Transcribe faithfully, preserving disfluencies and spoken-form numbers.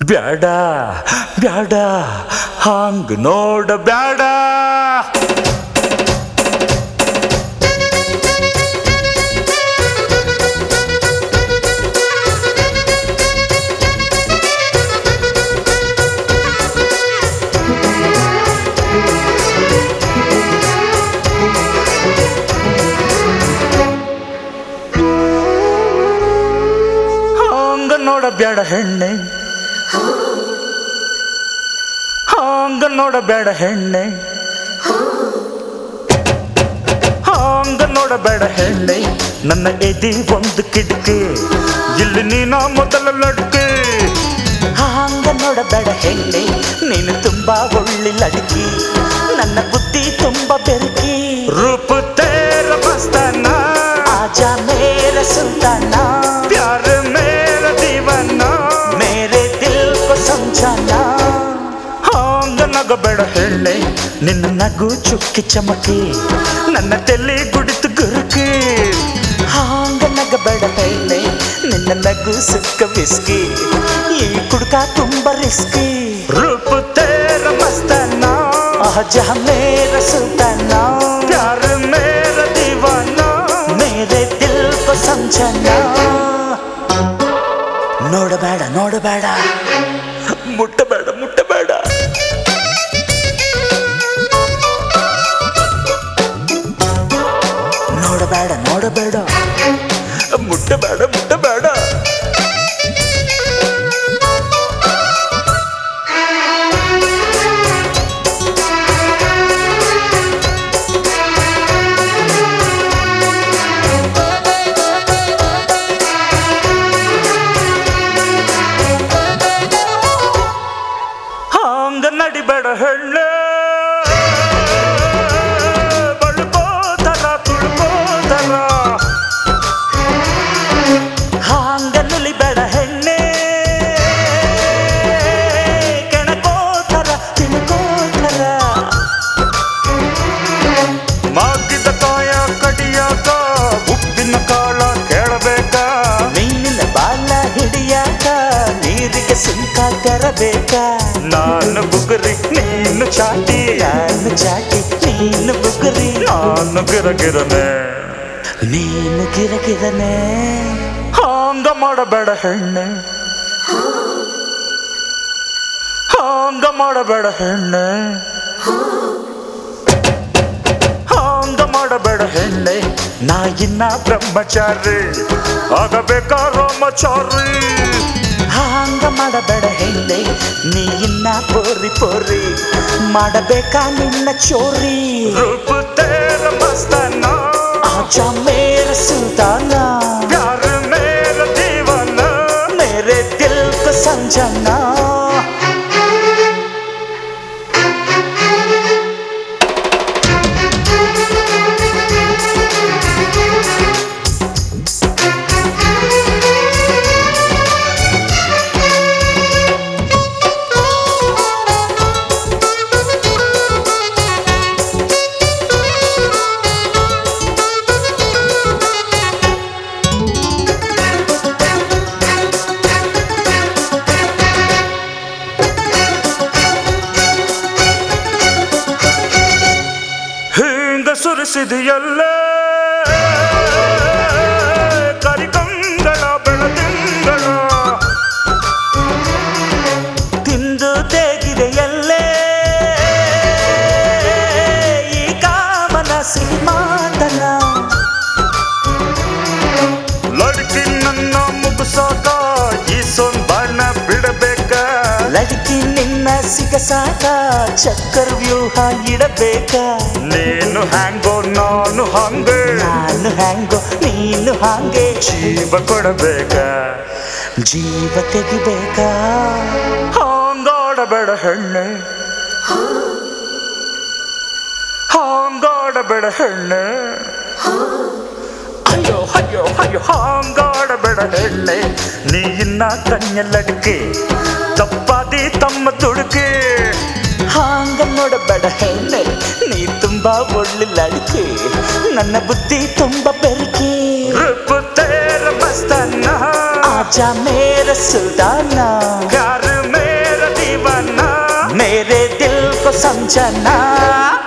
ಬ್ಯಾಡ ಬ್ಯಾಡ ಹಾಂಗ್ ನೋಡ ಬ್ಯಾಡ. ಹಾಂಗ ನೋಡ ಬ್ಯಾಡ ಹೆಣ್ಣೆ, ಹಾಂಗ ನೋಡ ಬ್ಯಾಡ ಹೆಣ್ಣೆ, ಹಾಂಗ ನೋಡ ಬ್ಯಾಡ ಹೆಣ್ಣೆ. ನನ್ನ ಎದಿ ಒಂದು ಕಿಟಕಿ, ಇಲ್ಲಿ ನೀನ ಮೊದಲ ಲಡ್ಕೆ. ಹಾಂಗ ನೋಡ ಬ್ಯಾಡ ಹೆಣ್ಣೆ, ನೀನು ತುಂಬಾ ಒಳ್ಳೆ ಲಡ್ಕಿ, ನನ್ನ ಬುದ್ಧಿ ತುಂಬಾ ಬೆರಕಿ. ರೂಪ ತೇರ ಮಸ್ತಾನ, ಆಜಾ ಮೇರ ಸುಲ್ತಾನ, ಪ್ಯಾರ ಮೇರ ದೀವಾನ, ಮೇರೆ ದಿಲ್ ಕೋ ಸಮझाना. ಹಾಂಗ ನಗಬೇಡ ಹೆಣ್ಣೆ, ನಿನ್ನ ನಗು ಚುಕ್ಕಿ ಚಮಕಿ, ನನ್ನ ತಲೆ ಗುಡಿತು ಗುರುಕಿ. ಹಾಂಗ ನಗಬೇಡ ಹೆಣ್ಣೆ, ನಿನ್ನ ನಗು ಸುಕ್ಕ ವಿಸ್ಕಿ, ಈ ಕುಡ್ಕ ತುಂಬಾ ರಿಸ್ಕಿ. ರೂಪ ತೇರ ಮಸ್ತಾನ, ಆಜಾ ಮೇರ ಸುಲ್ತಾನ, ಪ್ಯಾರ ಮೇರ ದೀವಾನ, ಮೇರೆ ದಿಲ್ ಕೋ ಸಮझाना. ನೋಡಬೇಡ ನೋಡಬೇಡ, ಮುಟ್ಟಬೇಡ ಮುಟ್ಟಬೇಡ, ನೋಡಬೇಡ ನೋಡಬೇಡ, ಮುಟ್ಟಬೇಡ ಮುಟ್ಟಬೇಡ. ಹಾಂಗ ನಡಿಬೇಡ ಹೆಣ್ಣೆ, ಬಳ್ಕೋತರ ತುಳ್ಕೋತರ. ಹಾಂಗ ನುಲಿಬೇಡ ಹೆಣ್ಣೆ, ಕೆಣಕೋತರ ತಿಳ್ಕೋತರ. ಮಾಗಿದ ಕಾಯ ಕಡಿಯಾಕ, ಉಪ್ಪಿನ ಕಾಳ ಕೇಳಬೇಕ, ಮೀನಿನ ಬಾಲ ಹಿಡಿಯಾಕ, ನೀರಿಗೆ ಸುಂಕ ತರಬೇಕ. ನಾನು ಬುಗುರಿ ನೀನು ಚಾಟಿ, ನಾನು ಚಾಟಿ ನೀನು ಬುಗುರಿ, ನಾನು ಗಿರಗಿರನೆ ನೀನು ಗಿರಗಿರನೆ. ಹಾಂಗ ಮಾಡಬೇಡ ಹೆಣ್ಣೆ, ಹಾಂಗ ಮಾಡಬೇಡ ಹೆಣ್ಣೆ, ಹಾಂಗ ಮಾಡಬೇಡ ಹೆಣ್ಣೆ. ನಾ ಇನ್ನ ಬ್ರಹ್ಮಚಾರಿ, ಆಗಬೇಕ ರಾಮಚಾರಿ. ಹಾಂಗ ಮಾಡಬೇಡ ಹೆಣ್ಣೆ, ನೀ ಇನ್ನ ಪೋರಿ ಪೋರಿ, ಮಾಡಬೇಕಾ ನಿನ್ನ ಚೋರಿ. ರೂಪ ತೇರ ಮಸ್ತಾನ, ಆಜಾ ಮೇರ ಸುಲ್ತಾನ, ಪ್ಯಾರ ಮೇರ ದೀವಾನ, ಮೇರೆ ದಿಲ್ ಕೋ ಸಮझाना. ಸುರಿಸಿದೆಯಲ್ಲ ಕರಿಕಂಗಳ ಬೆಳದಿಂಗಳ, ತಿಂದು ತೆಗಿದೆಯಲ್ಲೇ ಈ ಕಾಮನ ಸಿಂಹಾತನ. ಲಡ್ಕಿ ನನ್ನ ಮುಗಿಸಾಕ ಈ ಸೊಂಬಾಣ ಬಿಡಬೇಕ, ಲಡ್ಕಿ ನಿನ್ನ ಸಿಗಸಾಕ ಚಕ್ಕರ ವ್ಯೂಹ ಇಡಬೇಕ. ನೀನು ಹ್ಯಾಂಗೋ ನಾನು ಹಂಗೆ, ನಾನು ಹ್ಯಾಂಗೋ ನೀನು ಹಾಗೆ, ಜೀವ ಕೊಡಬೇಕ ಜೀವ ತೆಗಿಬೇಕ. ಹಾಂಗಾಡಬೇಡ ಹೆಣ್ಣೆ, ಹಾಂಗಾಡಬೇಡ ಹೆಣ್ಣೆ, ಅಯ್ಯೋ ಅಯ್ಯೋ ಅಯ್ಯೋ ಹಾಂಗಾಡಬೇಡ ಹೆಣ್ಣೆ. ನೀ ಇನ್ನ ಕಣ್ಣೆಲ್ಲಡಿಕೆ, ತಪ್ಪಾದಿ ತಮ್ಮ ತುಡುಕೆ. ಹಾಂಗ ನೋಡಬೇಡ ಹೆಣ್ಣೆ, ನೀ ತುಂಬಾ ಒಳ್ಳೆ ಲಡ್ಕಿ, ನನ್ನ ಬುದ್ಧಿ ತುಂಬಾ ಬೆರಕಿ. ರೂಪ ತೇರ ಮಸ್ತಾನ, ಆಜಾ ಮೇರ ಸುಲ್ತಾನ, ಪ್ಯಾರ ಮೇರ ಸಂಚನ